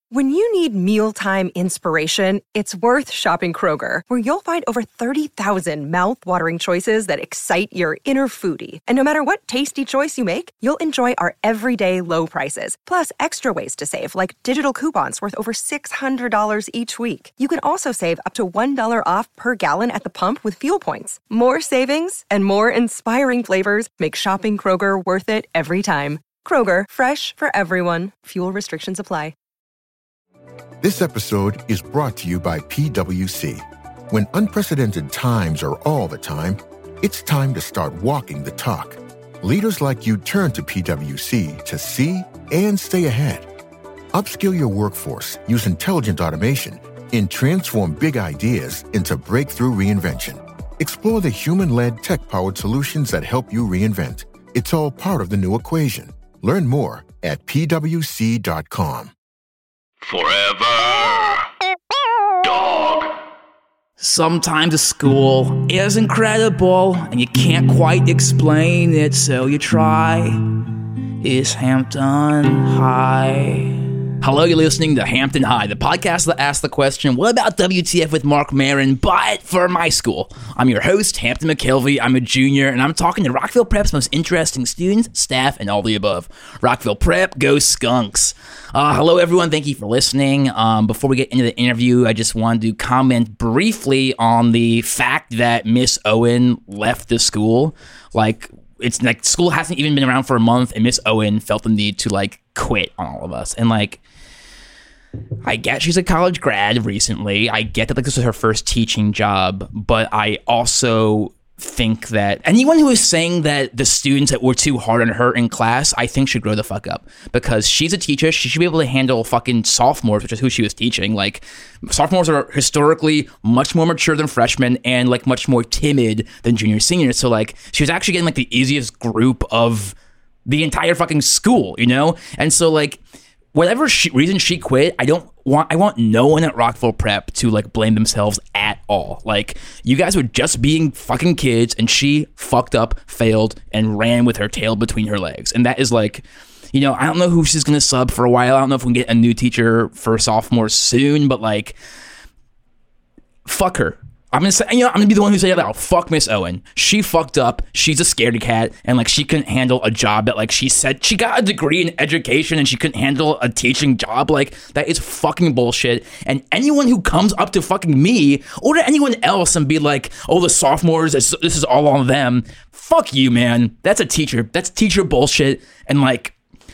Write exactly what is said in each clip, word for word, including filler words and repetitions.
When you need mealtime inspiration, it's worth shopping Kroger, where you'll find over thirty thousand mouth-watering choices that excite your inner foodie. And no matter what tasty choice you make, you'll enjoy our everyday low prices, plus extra ways to save, like digital coupons worth over six hundred dollars each week. You can also save up to one dollar off per gallon at the pump with fuel points. More savings and more inspiring flavors make shopping Kroger worth it every time. Kroger, fresh for everyone. Fuel restrictions apply. This episode is brought to you by P W C. When unprecedented times are all the time, it's time to start walking the talk. Leaders like you turn to P W C to see and stay ahead. Upskill your workforce, use intelligent automation, and transform big ideas into breakthrough reinvention. Explore the human-led, tech-powered solutions that help you reinvent. It's all part of the new equation. Learn more at P W C dot com. Forever Dog. Sometimes school is incredible and you can't quite explain it, so you try. Is Hampton High? Hello, you're listening to Hampton High, the podcast that asks the question, what about W T F with Mark Maron, but for my school? I'm your host, Hampton McKelvey. I'm a junior, and I'm talking to Rockville Prep's most interesting students, staff, and all the above. Rockville Prep, go Skunks. Uh, hello, everyone. Thank you for listening. Um, before we get into the interview, I just wanted to comment briefly on the fact that Miss Owen left the school. Like, it's like school hasn't even been around for a month, and Miss Owen felt the need to, like, quit on all of us. And, like, I get she's a college grad recently. I get that like this was her first teaching job, but I also think that anyone who is saying that the students that were too hard on her in class, I think should grow the fuck up, because she's a teacher. She should be able to handle fucking sophomores, which is who she was teaching. Like, sophomores are historically much more mature than freshmen and like much more timid than junior seniors. So like she was actually getting like the easiest group of the entire fucking school, you know? And so like whatever she, reason she quit, I don't want, I want no one at Rockville Prep to like blame themselves at all. Like, you guys were just being fucking kids, and she fucked up, failed, and ran with her tail between her legs. And that is like, you know, I don't know who she's gonna sub for a while. I don't know if we can get a new teacher for sophomores soon, but like, fuck her. I'm gonna say, you know, I'm gonna be the one who say it out. Fuck Miss Owen. She fucked up. She's a scaredy cat, and like she couldn't handle a job that like she said she got a degree in education, and she couldn't handle a teaching job. Like, that is fucking bullshit. And anyone who comes up to fucking me or to anyone else and be like, "Oh, the sophomores, this is all on them," fuck you, man. That's a teacher. That's teacher bullshit. And like,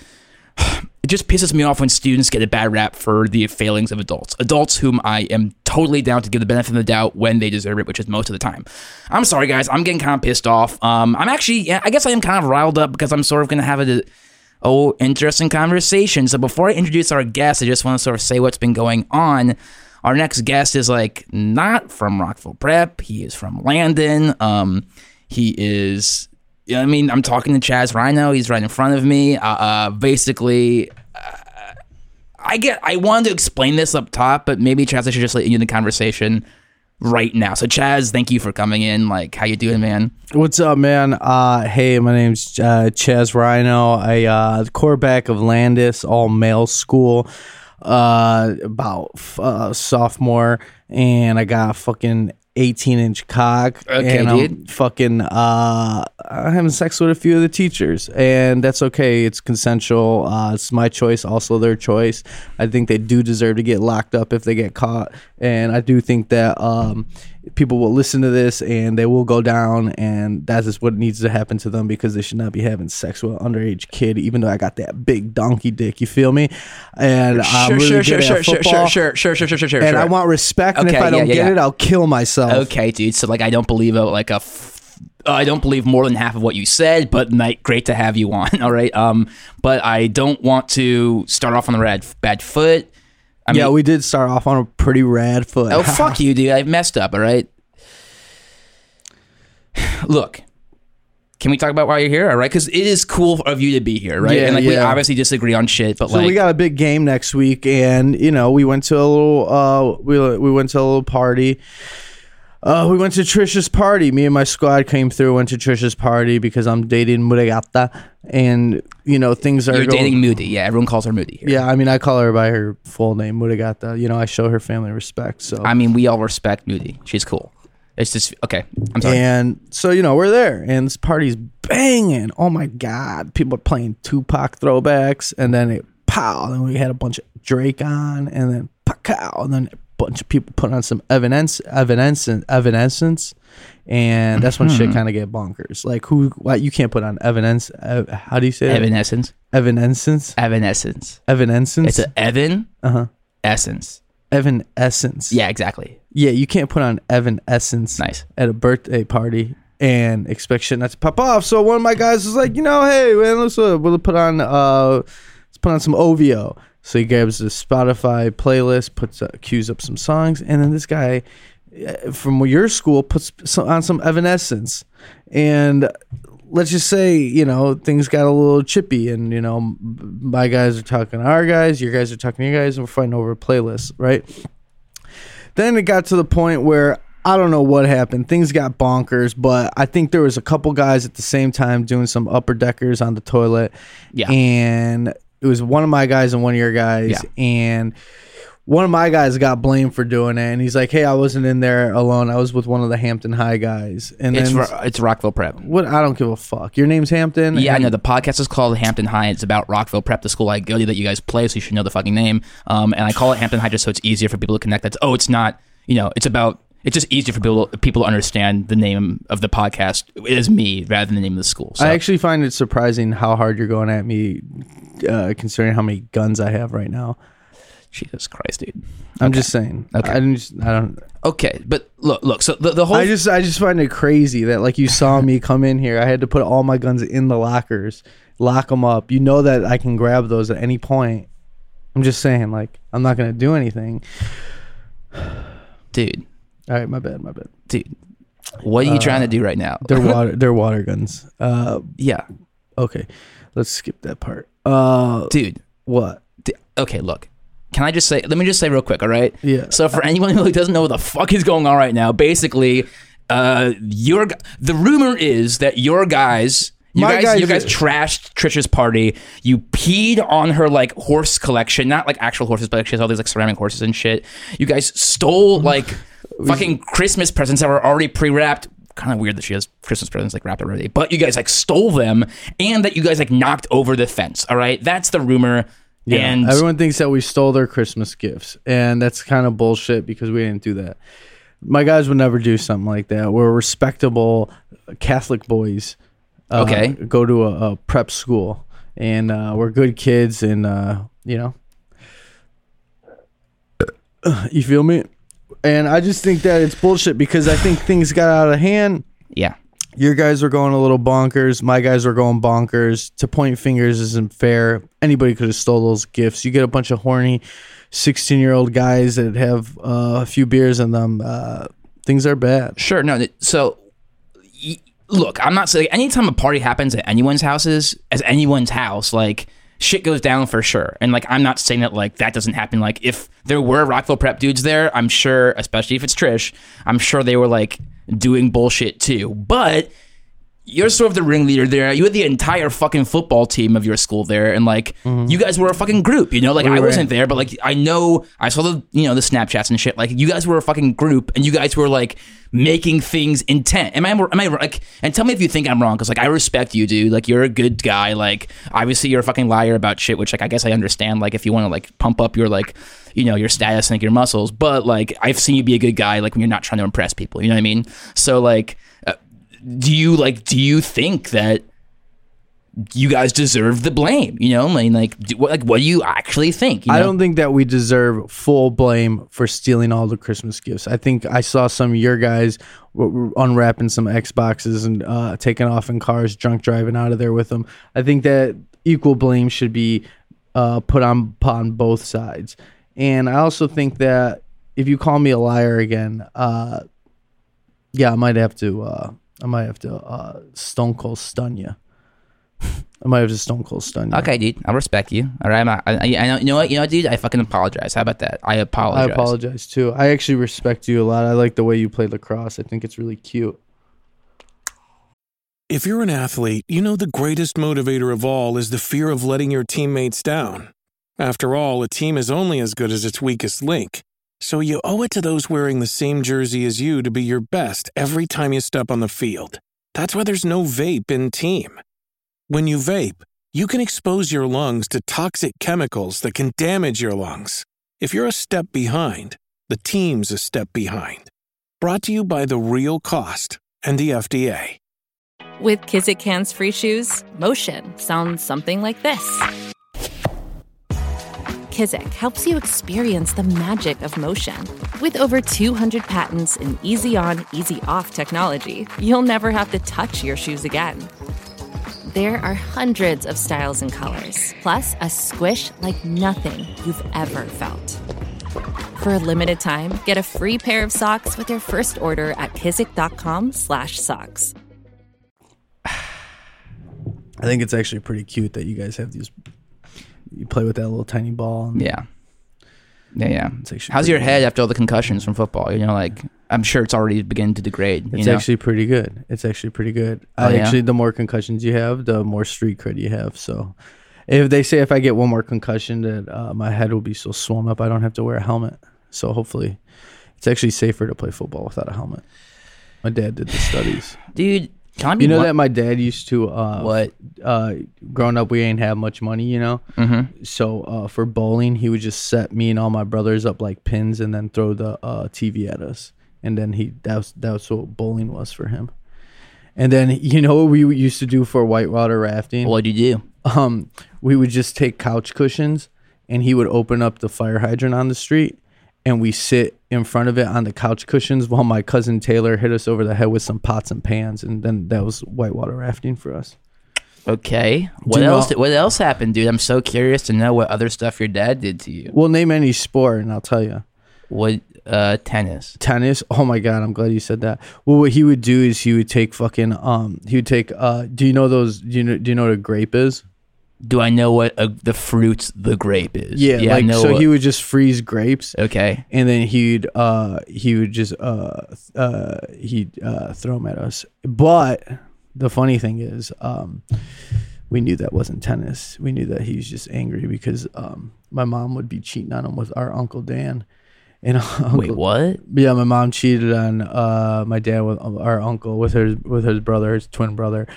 it just pisses me off when students get a bad rap for the failings of adults. Adults whom I am totally down to give the benefit of the doubt when they deserve it, which is most of the time. I'm sorry, guys. I'm getting kind of pissed off. Um, I'm actually, yeah, I guess I am kind of riled up because I'm sort of going to have a, oh, interesting conversation. So before I introduce our guest, I just want to sort of say what's been going on. Our next guest is like not from Rockville Prep. He is from Landon. Um, he is... You know what I mean? I'm talking to Chaz Rhino. He's right in front of me. Uh, uh, basically, uh, I get. I wanted to explain this up top, but maybe Chaz, I should just let you in the conversation right now. So Chaz, thank you for coming in. Like, how you doing, man? What's up, man? Uh, hey, my name's uh, Chaz Rhino. I uh, the quarterback of Landis all male school. Uh, about uh, sophomore, and I got a fucking eighteen inch cock. Okay, and dude. I'm fucking uh I'm having sex with a few of the teachers, and that's okay. It's consensual. Uh it's my choice, also their choice. I think they do deserve to get locked up if they get caught, and I do think that um people will listen to this and they will go down, and that is what needs to happen to them, because they should not be having sex with an underage kid, even though I got that big donkey dick, you feel me? And I'm Sure, really sure, good sure, at sure, sure, football, sure, sure, sure, sure, sure, sure. and sure. I want respect, and Okay, if I don't yeah, yeah, get yeah. it, I'll kill myself. Okay, dude. So like, I don't believe it. Like a, f- uh, I don't believe more than half of what you said. But Mike, great to have you on. All right. Um, but I don't want to start off on the bad bad foot. I yeah, mean, we did start off on a pretty rad foot. oh fuck you, dude. I messed up. All right. Look, can we talk about why you're here? All right, because it is cool of you to be here, right? Yeah, and like we yeah. obviously disagree on shit, but So like we got a big game next week, and you know we went to a little uh we we went to a little party. Uh, we went to Trisha's party. Me and my squad came through, went to Trisha's party because I'm dating Muragata, and you know things are. You're going, dating Moody. Yeah, everyone calls her Moody here. Yeah, I mean I call her by her full name, Muragata. You know, I show her family respect. So I mean, we all respect Moody. She's cool. It's just okay. I'm sorry. And so you know we're there, and this party's banging. Oh my god, people are playing Tupac throwbacks, and then it pow, and we had a bunch of Drake on, and then pow, and then. Bunch of people put on some evidence, evidence, evanescence, and that's when shit kind of get bonkers. Like who? What you can't put on evidence? Uh, how do you say Evanescence. That? Evanescence. Evanescence. Evanescence. It's an Evan. Uh huh. Essence. Evanescence. Yeah, exactly. Yeah, you can't put on Evanescence. Nice. At a birthday party and expect shit not to pop off. So one of my guys was like, you know, hey man, let's uh, we'll put on uh, let's put on some O V O. So he grabs the Spotify playlist, puts uh, cues up some songs, and then this guy uh, from your school puts some, on some Evanescence. And let's just say, you know, things got a little chippy, and you know, my guys are talking to our guys, your guys are talking to your guys, and we're fighting over a playlist, right? Then it got to the point where I don't know what happened. Things got bonkers, but I think there was a couple guys at the same time doing some upper deckers on the toilet. Yeah. And it was one of my guys and one of your guys, yeah. and one of my guys got blamed for doing it. And he's like, "Hey, I wasn't in there alone. I was with one of the Hampton High guys." And it's then Ro- it's Rockville Prep. What? I don't give a fuck. Your name's Hampton. Yeah, I and- know the podcast is called Hampton High. It's about Rockville Prep, the school I go to that you guys play, so you should know the fucking name. Um, and I call it Hampton High just so it's easier for people to connect. That's oh, it's not. You know, it's about. It's just easier for people people to understand the name of the podcast is me rather than the name of the school. So. I actually find it surprising how hard you're going at me, uh, considering how many guns I have right now. Jesus Christ, dude. I'm Okay. just saying. Okay. I didn't. Just, I don't. Okay, but look, look. So the, the whole. I just, I just find it crazy that like you saw me come in here. I had to put all my guns in the lockers, lock them up. You know that I can grab those at any point. I'm just saying, like I'm not gonna do anything. dude. All right, my bad, my bad. Dude, what are you uh, trying to do right now? They're water, they're water guns. Uh, yeah. Okay, let's skip that part. Uh, dude, what? D- okay, look. Can I just say? Let me just say real quick. All right. Yeah. So for anyone who doesn't know what the fuck is going on right now, basically, uh, your the rumor is that your guys. You My guys, guys, you guys trashed Trisha's party. You peed on her like horse collection, not like actual horses, but like, she has all these like ceramic horses and shit. You guys stole like fucking Christmas presents that were already pre-wrapped. Kind of weird that she has Christmas presents like wrapped already, but you guys like stole them, and that you guys like knocked over the fence. All right, that's the rumor. Yeah, and everyone thinks that we stole their Christmas gifts, and that's kind of bullshit because we didn't do that. My guys would never do something like that. We're respectable Catholic boys. Uh, okay. Go to a, a prep school, and uh, we're good kids, and uh, you know, you feel me? And I just think that it's bullshit because I think things got out of hand. Yeah. Your guys were going a little bonkers. My guys were going bonkers. To point fingers isn't fair. Anybody could have stole those gifts. You get a bunch of horny sixteen-year-old guys that have uh, a few beers in them. Uh, things are bad. Sure. No. So, y- look, I'm not saying anytime a party happens at anyone's houses, as anyone's house, like shit goes down for sure. And like, I'm not saying that like that doesn't happen. Like, if there were Rockville Prep dudes there, I'm sure, especially if it's Trish, I'm sure they were like doing bullshit too. But you're sort of the ringleader there. You had the entire fucking football team of your school there, and like mm-hmm. you guys were a fucking group, you know. Like we I wasn't there, but like I know I saw the you know the Snapchats and shit. Like you guys were a fucking group, and you guys were like making things intent. Am I am I like? And tell me if you think I'm wrong, because like I respect you, dude. Like you're a good guy. Like obviously you're a fucking liar about shit, which like I guess I understand. Like if you want to like pump up your like you know your status and like, your muscles, but like I've seen you be a good guy. Like when you're not trying to impress people, you know what I mean? So like. Do you like? Do you think that you guys deserve the blame? You know, I mean, like, do, what, like, what do you actually think? You know? I don't think that we deserve full blame for stealing all the Christmas gifts. I think I saw some of your guys w- w- unwrapping some Xboxes and uh, taking off in cars, drunk driving out of there with them. I think that equal blame should be uh, put on upon both sides. And I also think that if you call me a liar again, uh, yeah, I might have to. Uh, I might have to uh, stone cold stun you. I might have just Stone Cold Stun you. Okay, dude. I respect you. All right. I'm not, I, I know. You know what? You know what, dude? I fucking apologize. How about that? I apologize. I apologize too. I actually respect you a lot. I like the way you play lacrosse. I think it's really cute. If you're an athlete, you know the greatest motivator of all is the fear of letting your teammates down. After all, a team is only as good as its weakest link. So you owe it to those wearing the same jersey as you to be your best every time you step on the field. That's why there's no vape in team. When you vape, you can expose your lungs to toxic chemicals that can damage your lungs. If you're a step behind, the team's a step behind. Brought to you by The Real Cost and the F D A. With Kizik hands-free shoes, motion sounds something like this. Kizik helps you experience the magic of motion. With over two hundred patents and easy-on, easy-off technology, you'll never have to touch your shoes again. There are hundreds of styles and colors, plus a squish like nothing you've ever felt. For a limited time, get a free pair of socks with your first order at kizik.com slash socks. I think it's actually pretty cute that you guys have these. You play with that little tiny ball. And Yeah. Yeah, yeah. It's actually How's pretty your good. head after all the concussions from football? You know, like, I'm sure it's already beginning to degrade. You It's know? actually pretty good. It's actually pretty good. Oh, I yeah? actually, the more concussions you have, the more street cred you have. So, if they say if I get one more concussion, that uh, my head will be so swollen up, I don't have to wear a helmet. So hopefully, it's actually safer to play football without a helmet. My dad did the studies. Dude, can I be You know one- that my dad used to. Uh, What? Uh, growing up, we ain't have much money, you know. Mm-hmm. So uh, for bowling, he would just set me and all my brothers up like pins, and then throw the uh, T V at us. And then he that was that was what bowling was for him. And then you know what we used to do for whitewater rafting? What'd you do? Um, we would just take couch cushions, and he would open up the fire hydrant on the street, and we sit in front of it on the couch cushions while my cousin Taylor hit us over the head with some pots and pans, and then that was whitewater rafting for us. Okay. What you else? know- What else happened, dude? I'm so curious to know what other stuff your dad did to you. Well, name any sport, and I'll tell you. What? Uh, tennis. Tennis. Oh my god, I'm glad you said that. Well, what he would do is he would take fucking um he would take uh do you know those do you know do you know what a grape is? Do I know what a, the fruit the grape is? Yeah, I like know so what- he would just freeze grapes. Okay. And then he'd uh he would just uh uh he'd uh throw them at us. But the funny thing is, um we knew that wasn't tennis. We knew that he was just angry because um my mom would be cheating on him with our Uncle Dan. And Uncle, Wait, what? Yeah, my mom cheated on uh my dad with our uncle with her with his brother, his twin brother.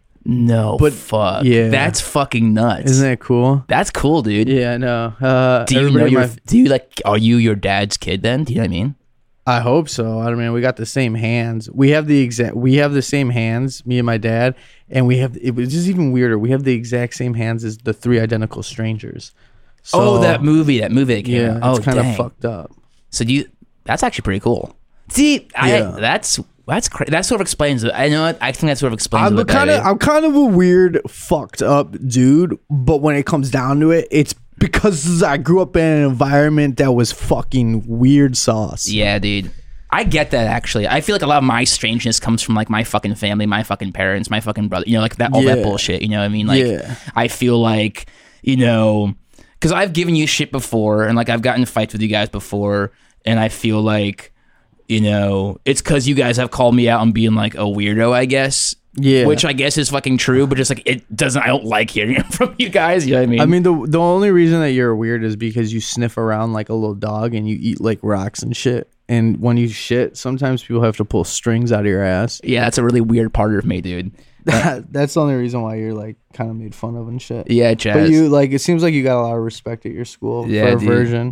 No, But- fuck. yeah. That's fucking nuts. Isn't that cool? That's cool, dude. Yeah, no. Uh, Do you know everybody in your? my- Do you like? Are you your dad's kid then? Do you know what I mean? I hope so. I mean, we got the same hands. We have the exact. We have the same hands. Me and my dad, and we have. It was just even weirder. We have the exact same hands as the three identical strangers. So, oh, that movie. That movie that came Yeah, out. Oh, it's kind of dang. fucked up. So do you? That's actually pretty cool. See, I, Yeah. that's that's cra- that sort of explains it. I know. What, I think that sort of explains I'm it. kind of. I'm kind of a weird, fucked up dude. But when it comes down to it, it's because I grew up in an environment that was fucking weird sauce. Yeah, dude. I get that actually. I feel like a lot of my strangeness comes from like my fucking family, my fucking parents, my fucking brother. You know, like that all that Yeah. bullshit. You know what I mean? Like Yeah. I feel like, you know, because I've given you shit before, and like I've gotten in fights with you guys before, and I feel like, you know, it's because you guys have called me out on being like a weirdo, I guess. Yeah. Which I guess is fucking true, but just like it doesn't. I don't like hearing it from you guys. You know what I mean? I mean, the the only reason that you're weird is because you sniff around like a little dog and you eat like rocks and shit. And when you shit, sometimes people have to pull strings out of your ass. yeah, that's a really weird part of me, dude. That, that's the only reason why you're like kind of made fun of and shit. Yeah, Chaz. But you like it seems like you got a lot of respect at your school Yeah, for a dude. virgin.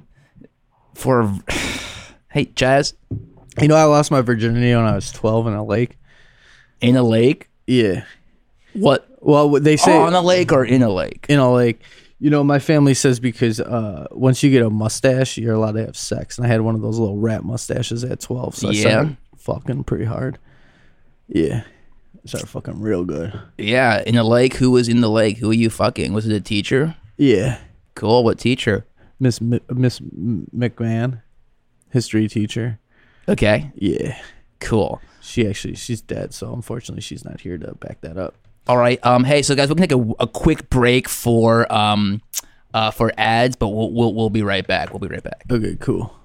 For hey, Chaz, You know, I lost my virginity when I was twelve in a lake. in a lake. Yeah. What? Well, what they say On a lake or in a lake? in a lake. You know, my family says because uh, once you get a mustache, you're allowed to have sex. And I had one of those little rat mustaches at twelve, so I Yeah. started fucking pretty hard. Yeah, I started fucking real good. Yeah, in a lake. Who was in the lake? Who were you fucking? Was it a teacher? Yeah, Cool. What teacher? Miss M- Miss M- McMahon, history teacher. Okay. Yeah, Cool. she actually she's dead, so unfortunately she's not here to back that up. All right. Um. Hey, so guys, we're gonna take a, a quick break for um, uh, for ads, but we'll we'll we'll be right back. We'll be right back. Okay, cool.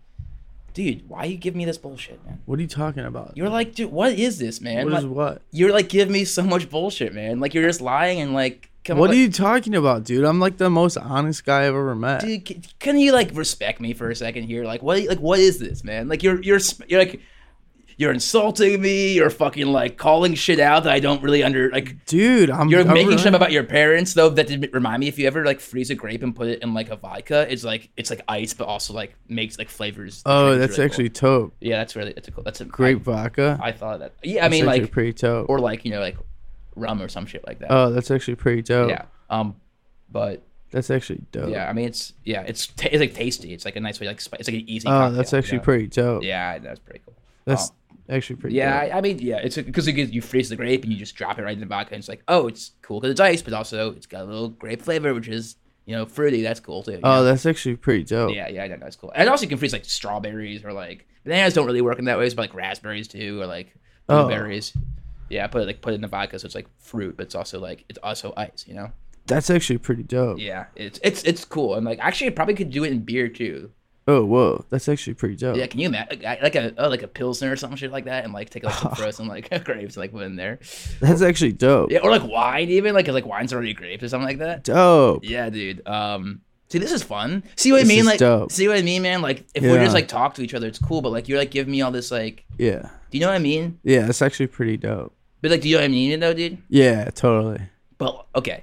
Dude, why you give me this bullshit, man? What are you talking about? You're like, dude, what is this, man? What like, is what? You're like giving me so much bullshit, man. Like you're just lying and like. Come What on, are you talking about, dude? I'm like the most honest guy I've ever met. dude? Can, can you like respect me for a second here? Like what? Like what is this, man? Like you're you're you're like. You're insulting me. You're fucking like calling shit out that I don't really under like. Dude, I'm. You're I'm making really- shit about your parents though. That did remind me. If you ever like freeze a grape and put it in like a vodka, it's like it's like ice, but also like makes like flavors. the Oh, drinks that's really actually cool. dope. Yeah, that's really it's a cool. That's a Grape I, vodka. I thought that. Yeah, I That's mean actually like pretty dope. or like you know like rum or some shit like that. Oh, that's actually pretty dope. yeah. Um, but That's actually dope. yeah, I mean it's yeah it's ta it's like tasty. It's like a nice way like spi- it's like an easy. Oh, cocktail, that's you actually know? pretty dope. Yeah, that's pretty cool. That's Um, actually pretty Yeah, dope. I, I mean, yeah, it's because it gives you freeze the grape and you just drop it right in the vodka, and it's like, oh, it's cool because it's ice, but also it's got a little grape flavor, which is you know fruity. That's cool too. you Oh, know? that's actually pretty dope. yeah, yeah, I know that's cool. And also you can freeze like strawberries or like bananas don't really work in that way, but like raspberries too, or like Oh. blueberries. Yeah, put it like put it in the vodka, so it's like fruit, but it's also like it's also ice. You know? That's actually pretty dope. Yeah, it's it's it's cool, and like actually, I probably could do it in beer too. Oh, whoa. That's actually pretty dope. Yeah, can you imagine like, like a oh, like a pilsner or something shit like that, and like take like some frozen like grapes and like put in there. That's actually dope. Yeah, or like wine even, like 'cause, like wine's already grapes or something like that. Dope. Yeah, dude. Um, see, this is fun. See what This I mean? is Like, dope. see what I mean, man? Like, if we Yeah. just like talk to each other, it's cool. But like, you're like giving me all this like, Yeah. do you know what I mean? Yeah, it's actually pretty dope. But like, do you know what I mean, though, dude? Yeah, totally. But okay,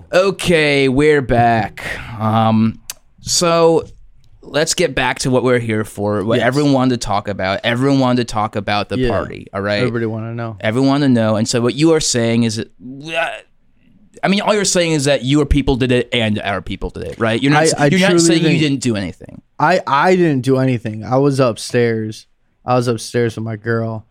okay, we're back. Um, so. Let's get back to what we're here for. What Yes. everyone wanted to talk about. Everyone wanted to talk about the Yeah. party. All right. Everybody want to know. Everyone wanted to know. And so what you are saying is, that, I mean, all you're saying is that your people did it and our people did it, right? You're not. I- I you're not truly saying you think- didn't do anything. I, I didn't do anything. I was upstairs. I was upstairs with my girl.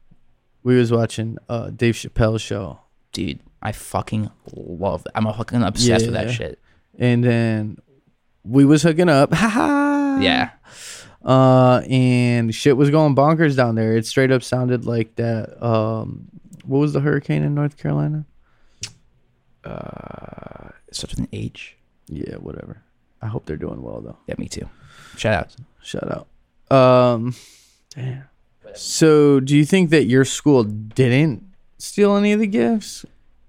We was watching uh, Dave Chappelle's show. Dude, I fucking love that. I'm fucking obsessed with that Yeah. shit. And then we was hooking up. Ha ha. Yeah. Uh, and shit was going bonkers down there. It straight up sounded like that. Um, what was the hurricane in North Carolina? Uh, it starts with an H. Yeah, whatever. I hope they're doing well though. Yeah, me too. Shout out. Shout out. Um, damn. So, do you think that your school didn't steal any of the gifts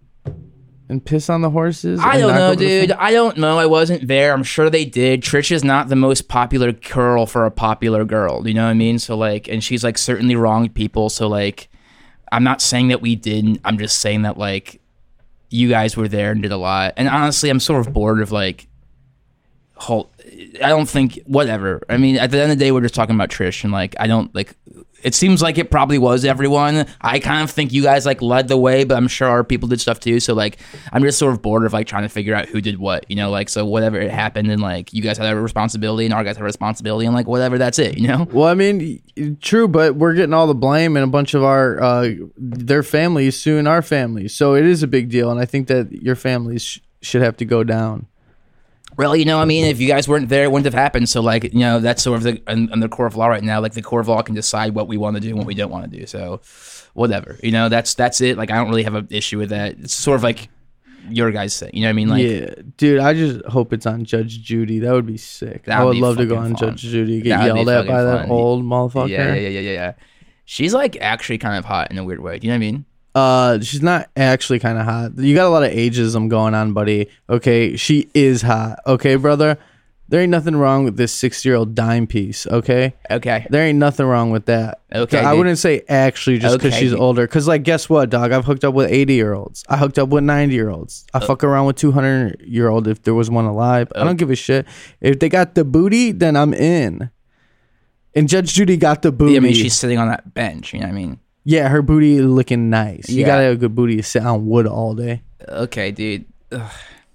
and piss on the horses? I and don't knock know, over the dude. thing? I don't know. I wasn't there. I'm sure they did. Trish is not the most popular girl for a popular girl. You know what I mean? So like, and she's like certainly wronged people. So like, I'm not saying that we didn't. I'm just saying that like, you guys were there and did a lot. And honestly, I'm sort of bored of like, whole. I don't think whatever. I mean, at the end of the day, we're just talking about Trish, and like, I don't like. It seems like it probably was everyone. I kind of think you guys like led the way, but I'm sure our people did stuff too. So like, I'm just sort of bored of like trying to figure out who did what, you know, like, so whatever it happened and like you guys had a responsibility and our guys had a responsibility and like whatever, that's it, you know? Well, I mean, y- true, but we're getting all the blame, and a bunch of our uh, their families suing our families, so it is a big deal, and I think that your families sh- should have to go down. Well, you know, I mean, if you guys weren't there, it wouldn't have happened. So like, you know, that's sort of the, on, on the court of law right now, like the court of law can decide what we want to do and what we don't want to do. So whatever, you know, that's, that's it. Like, I don't really have an issue with that. It's sort of like your guys' thing, you know what I mean? Like, Yeah, dude, I just hope it's on Judge Judy. That would be sick. That I would would be love to go fucking on fun. Judge Judy, get That would be yelled at by fucking that fun. old motherfucker. yeah, yeah, yeah, yeah, yeah. She's like actually kind of hot in a weird way. Do you know what I mean? Uh, she's not actually kind of hot. You got a lot of ageism going on, buddy. Okay, she is hot. Okay, brother. There ain't nothing wrong with this sixty-year-old dime piece. Okay. Okay. There ain't nothing wrong with that. Okay, I dude. wouldn't say actually just because Okay, she's dude. older. Because, like, guess what, dog? I've hooked up with eighty-year-olds. I hooked up with ninety-year-olds. I fuck around with two hundred-year-old if there was one alive. I don't give a shit. If they got the booty, then I'm in. And Judge Judy got the booty. I mean, she's sitting on that bench. You know what I mean? Yeah, her booty looking nice. You Yeah. gotta have a good booty to sit on wood all day. Okay, dude. Ugh.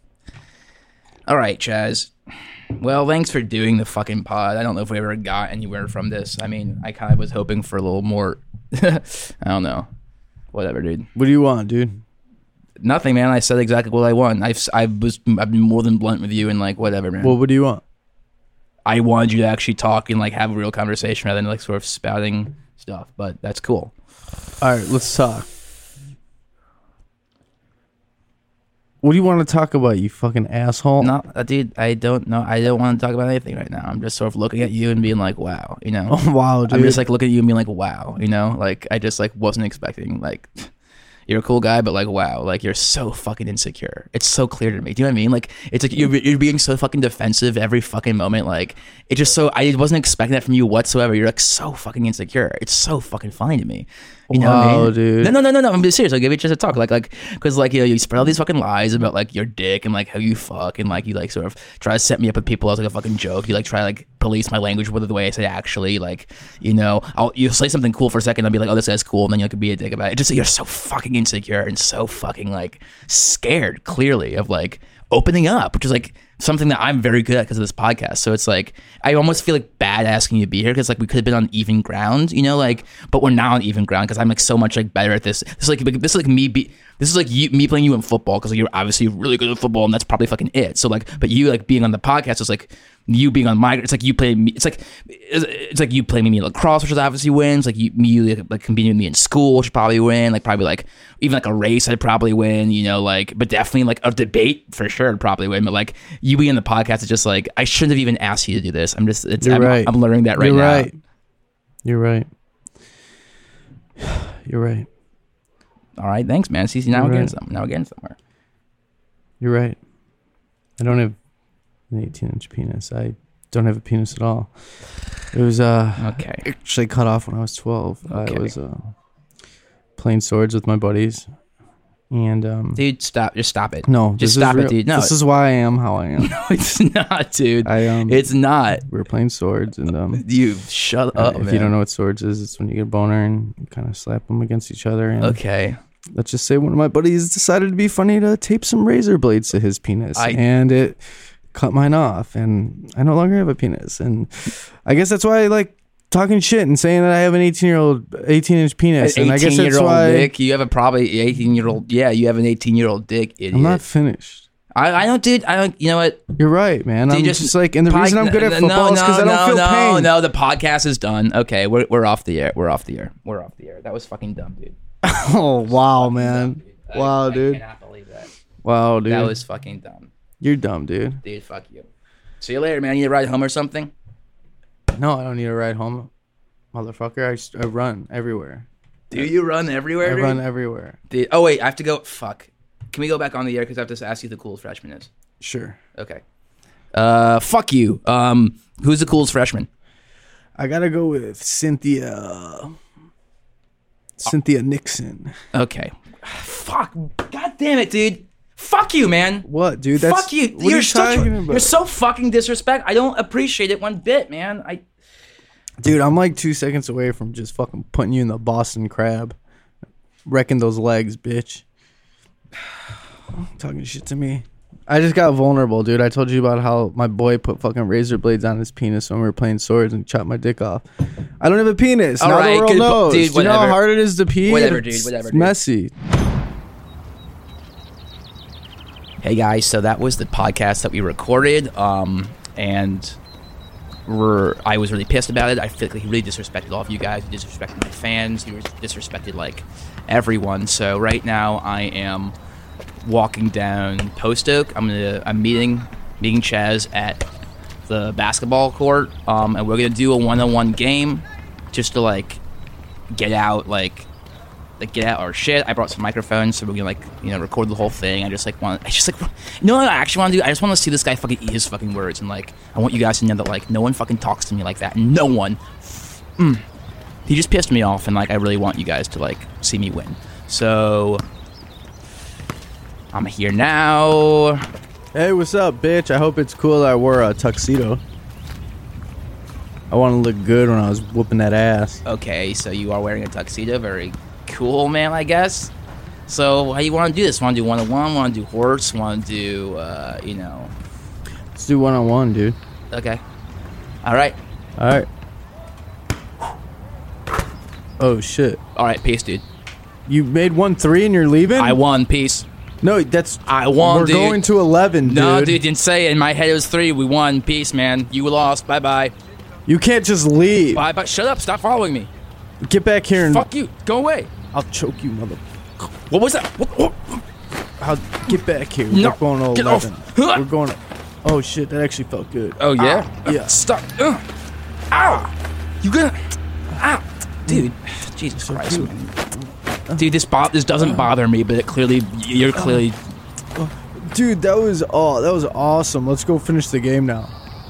All right, Chaz. Well, thanks for doing the fucking pod. I don't know if we ever got anywhere from this. I mean, I kind of was hoping for a little more. I don't know. Whatever, dude. What do you want, dude? Nothing, man. I said exactly what I want. I've I was I've been more than blunt with you and like whatever, man. Well, what do you want? I wanted you to actually talk and like have a real conversation rather than like sort of spouting stuff. But that's cool. All right, let's talk. What do you want to talk about, you fucking asshole? No, uh, dude, I don't know. I don't want to talk about anything right now. I'm just sort of looking at you and being like, wow, you know. Oh, wow, dude. I'm just like looking at you and being like, wow, you know. Like I just like wasn't expecting like. You're a cool guy, but like, wow, like you're so fucking insecure. It's so clear to me. Do you know what I mean? Like, it's like you're, you're being so fucking defensive every fucking moment. Like, it just so, I wasn't expecting that from you whatsoever. You're like so fucking insecure. It's so fucking funny to me. You know wow, what I mean? dude. No, no, no, no, no. I'm being serious. I'll give you just a talk. Like, like, cause like, you know, you spread all these fucking lies about like your dick and like how you fuck and like you like sort of try to set me up with people as like a fucking joke. You like try to like police my language with the way I say actually. Like, you know, I'll you say something cool for a second. I'll be like, oh, this guy's cool, and then you could be a dick about it. Just you're so fucking insecure and so fucking like scared, clearly, of like opening up, which is like something that I'm very good at because of this podcast. So it's like I almost feel like bad asking you to be here because like we could have been on even ground, you know, like, but we're not on even ground because I'm like so much like better at this. This is like this is like me be this is like you, me playing you in football because like, you're obviously really good at football and that's probably fucking it. So like, but you like being on the podcast is like you being on my. It's like you play me. It's like it's like you play me in lacrosse, which is obviously wins. Like you, me, like, like competing with me in school, which probably win. Like probably like even like a race, I'd probably win. You know, like but definitely like a debate for sure, I'd probably win. But like you being in the podcast is just like I shouldn't have even asked you to do this. I'm just it's You're I'm, right. I'm learning that right You're now. right. You're right. You're right. All right, thanks, man. See, now You're we're getting right. somewhere. Now we're getting somewhere. You're right. I don't have an eighteen inch penis. I don't have a penis at all. It was uh Okay. actually cut off when I was twelve. Okay. I was uh, playing swords with my buddies, and um, Dude, stop. Just stop it. no, just this stop is it, real. dude. No, This is why I am how I am. no, it's not, dude. I um, It's not. we were playing swords, and um, You shut uh, up, if man. you don't know what swords is, it's when you get a boner and you kind of slap them against each other. And Okay. let's just say one of my buddies decided to be funny to tape some razor blades to his penis, I- and it cut mine off, and I no longer have a penis. And I guess that's why I like talking shit and saying that I have an eighteen year old eighteen inch penis. An And I guess eighteen year that's old why dick. You have a probably eighteen year old. Yeah, you have an eighteen year old dick. Idiot. I'm not finished. I, I don't, dude. I don't. You know what? You're right, man. Dude, I'm just, like, and the pod- reason I'm good at no, football no, is because I don't no, feel no, pain. No, the podcast is done. Okay, we're we're off the air. We're off the air. We're off the air. That was fucking dumb, dude. Oh wow, man. I- Wow, I dude. cannot believe that. Wow, dude. That was fucking dumb, You're dumb, dude. dude. Fuck you. See you later, man. You need a ride home or something? No, I don't need a ride home, motherfucker. I, just, I run everywhere. Do you run everywhere? I dude? run everywhere. Dude, oh wait, I have to go. Fuck. Can we go back on the air because I have to ask you who the coolest freshman is? Sure. Okay. Uh, fuck you. Um, who's the coolest freshman? I gotta go with Cynthia. Cynthia Nixon. Okay. Fuck. God damn it, dude. Fuck you, man. What, dude? That's, Fuck you. What are You're you such. talking about? You're so fucking disrespect. I don't appreciate it one bit, man. I. Dude, I'm like two seconds away from just fucking putting you in the Boston Crab, wrecking those legs, bitch. Talking shit to me. I just got vulnerable, dude. I told you about how my boy put fucking razor blades on his penis when we were playing swords and chopped my dick off. I don't have a penis. All now right, the world good po- knows. dude, Do you know how whatever. hard it is to pee? Whatever, dude, It's whatever, dude. messy. Hey guys, so that was the podcast that we recorded, um, and we're, I was really pissed about it. I feel like he really disrespected all of you guys. He disrespected my fans. He was disrespected like everyone. So right now I am walking down Post Oak. I'm gonna I'm meeting meeting Chaz at the basketball court, um, and we're gonna do a one-on-one game just to like get out like. Like get out our shit. I brought some microphones, so we're gonna like you know record the whole thing. I just like want, I just like, you know what I actually want to do? I just want to see this guy fucking eat his fucking words, and like I want you guys to know that like no one fucking talks to me like that. No one. Mm. He just pissed me off, and like I really want you guys to like see me win. So I'm here now. Hey, what's up, bitch? I hope it's cool that I wore a tuxedo. I want to look good when I was whooping that ass. Okay, so you are wearing a tuxedo. Very cool, man, I guess. So how you want to do this? Want to do one-on-one? Want to do horse? Want to do, uh, you know... Let's do one on one, dude. Okay. All right. All right. Oh shit! All right, peace, dude. You made one three and you're leaving? I won, peace. No, that's I won, We're dude. going to eleven, dude. No, dude, didn't say it. In my head, it was three. We won, peace, man. You lost. Bye-bye. You can't just leave. Bye-bye. Shut up. Stop following me. Get back here and Fuck you. Go away. I'll choke you, mother. What was that? What, what? How, get back here. No, We're going to get eleven. off. We're going to... Oh, shit. That actually felt good. Oh, yeah? Ah, yeah. Stop. Uh. Ow. You gonna... Ow. Dude. Jesus So Christ, cute. man. Dude, this bo- this doesn't bother me, but it clearly... You're clearly... Dude, that was... Oh, that was awesome. Let's go finish the game now.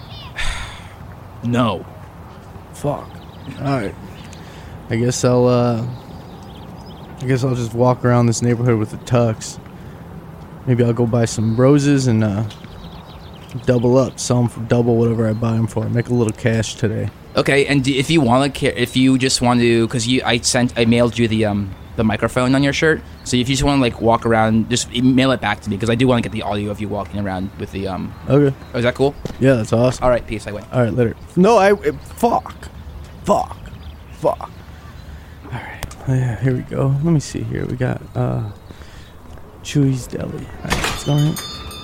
No. Fuck. Alright. I guess I'll, uh... I guess I'll just walk around this neighborhood with the tux. Maybe I'll go buy some roses and, uh... double up. Sell them for double whatever I buy them for. Make a little cash today. Okay, and d- if you want to... If you just want to... Because you, I sent... I mailed you the, um... the microphone on your shirt. So if you just want to, like, walk around... Just mail it back to me, because I do want to get the audio of you walking around with the, um... Okay. Oh, is that cool? Yeah, that's awesome. All right, peace. I win. All right, later. No, I... It, fuck. Fuck. Fuck. All right. Yeah, here we go. Let me see here. We got, uh... Chewy's Deli. All right, let's go in.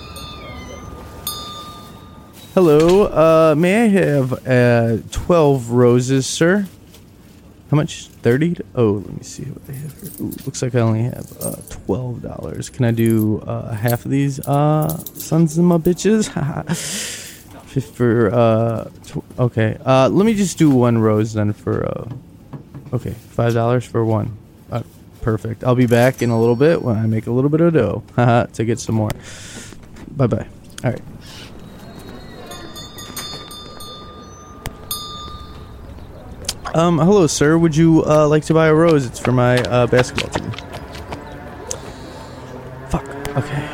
Hello. Uh, may I have, uh, twelve roses, sir? How much? thirty? Oh, let me see what they have here. Ooh, looks like I only have, uh, twelve dollars. Can I do, uh, half of these, uh, sons of my bitches? For, uh, tw- okay. Uh, let me just do one rose then for, uh, okay, five dollars for one. Uh, perfect. I'll be back in a little bit when I make a little bit of dough. Haha, to get some more. Bye-bye. All right. Um, hello, sir. Would you, uh, like to buy a rose? It's for my, uh, basketball team. Fuck. Okay.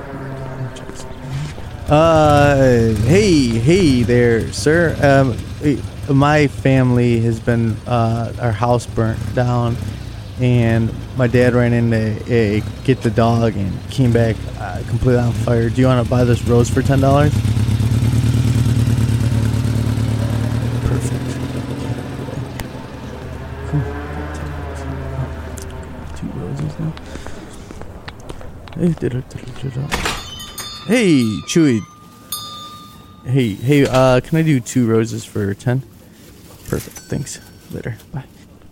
Uh, hey, hey there, sir. Um, my family has been, uh, our house burnt down, and my dad ran in to uh, get the dog and came back uh, completely on fire. Do you want to buy this rose for ten dollars? Perfect. Cool. Two roses now. Hey, Chewy. Hey, hey, uh, can I do two roses for ten? Perfect, thanks. Later, bye.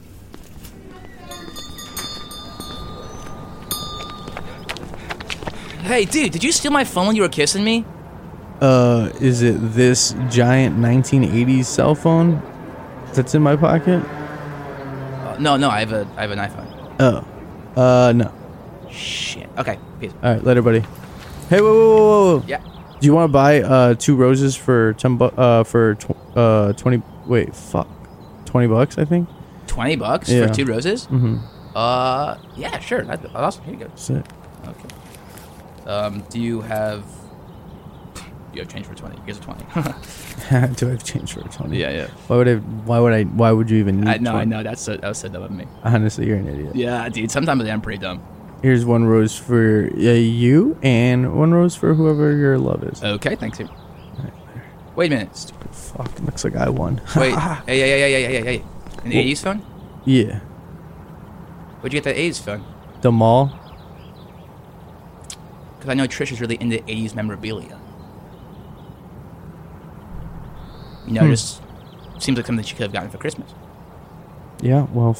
Hey, dude, did you steal my phone when you were kissing me? Uh, is it this giant nineteen eighties cell phone that's in my pocket? Uh, no, no, I have a, I have an iPhone. Oh, uh, no. Shit. Okay, peace. All right, later, buddy. Hey, whoa, whoa, whoa, whoa. Yeah. Do you want to buy uh two roses for ten bu- uh for tw- uh twenty? Wait, fuck, twenty bucks, I think. Twenty bucks Yeah. for two roses? Mm-hmm. Uh, yeah, sure. That's awesome. Here you go. Sick. Okay. Um, do you have? You have change for twenty. Here's a twenty. Do I have change for a twenty? Yeah, yeah. Why would I? Why would I? Why would you even need? I know, I twenty? know. That's so, that was so dumb of me. Honestly, you're an idiot. Yeah, dude. Sometimes I'm pretty dumb. Here's one rose for uh, you, and one rose for whoever your love is. Okay, thanks. You. Wait a minute. Stupid fuck. Looks like I won. Wait. hey, hey, hey, hey, hey, hey. An eighties phone? Yeah. Where'd you get that eighties phone? The mall. Because I know Trish is really into eighties memorabilia. You know, Hmm. just seems like something she could have gotten for Christmas. Yeah. Well.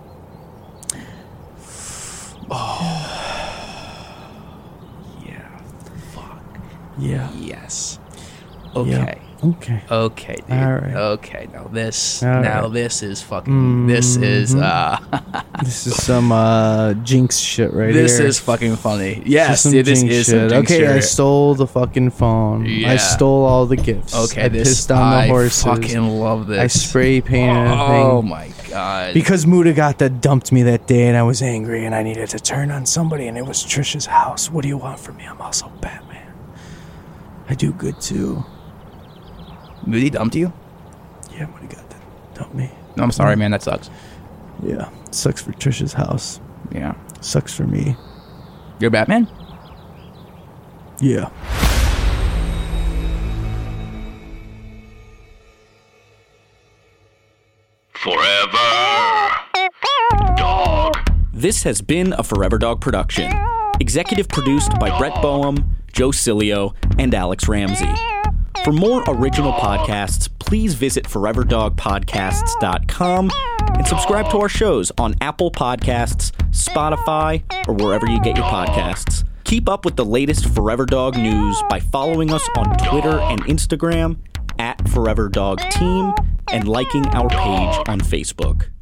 Yeah. Fuck. Yeah. Yes. Okay. Yeah. Okay. Okay, dude. All right. Okay, now this, All now right. this is fucking, this is, uh, This is some uh jinx shit right this here. is fucking funny. This Yes, some dude, this jinx is some shit. jinx Okay, I shit. stole the fucking phone. Yeah. I stole all the gifts. Okay, I this, pissed on the I horses. fucking love this. I spray painted a Oh thing. my god. Because Mutagata dumped me that day and I was angry and I needed to turn on somebody and it was Trisha's house. What do you want from me? I'm also Batman. I do good too. Moody dumped you? Yeah, Mutagata dumped me. No, I'm sorry, man. That sucks. Yeah, sucks for Trisha's house. Yeah. Sucks for me. You're Batman? Yeah. Forever Dog. This has been a Forever Dog production. Executive produced by Brett Boehm, Joe Cilio, and Alex Ramsey. For more original podcasts, please visit forever dog podcasts dot com and subscribe to our shows on Apple Podcasts, Spotify, or wherever you get your podcasts. Keep up with the latest Forever Dog news by following us on Twitter and Instagram at Forever Dog Team and liking our page on Facebook.